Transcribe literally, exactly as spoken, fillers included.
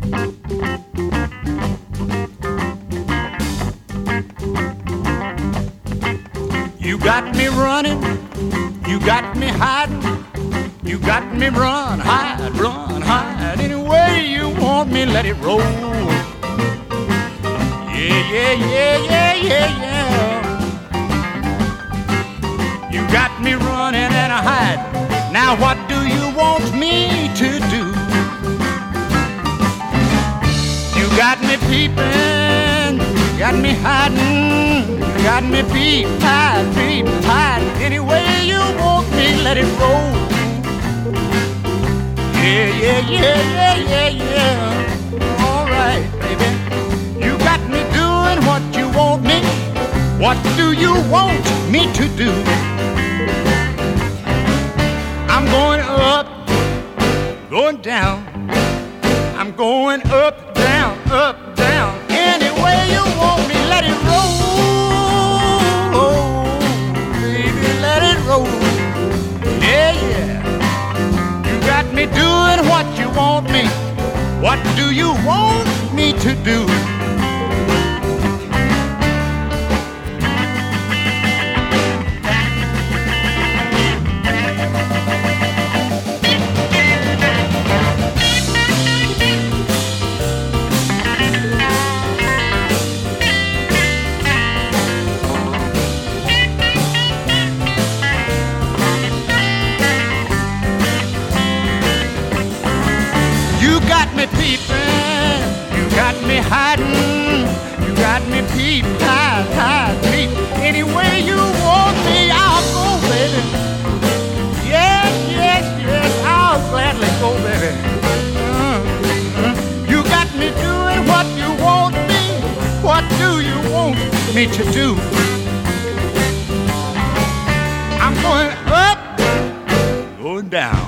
You got me running, you got me hiding, you got me run, hide, run, hide. Any way you want me, let it roll. Yeah, yeah, yeah, yeah, yeah, yeah. You got me running and hiding. Now what do you want me to do? You got me peeping, you got me hiding, you got me peep, hide, peep, hide. Any way you want me, let it roll. Yeah, yeah, yeah, yeah, yeah, yeah. All right, baby. You got me doing what you want me. What do you want me to do? I'm going up, going down. I'm going up, down, up, down. Any way you want me, let it roll. Baby, let it roll. Yeah, yeah. You got me doing what you want me. What do you want me to do? You got me peeping, you got me hiding, you got me peep, hide, hide, peep. Any way you want me, I'll go, baby. Yes, yes, yes, I'll gladly go, baby. Uh-huh. You got me doing what you want me. What do you want me to do? I'm going up, going down.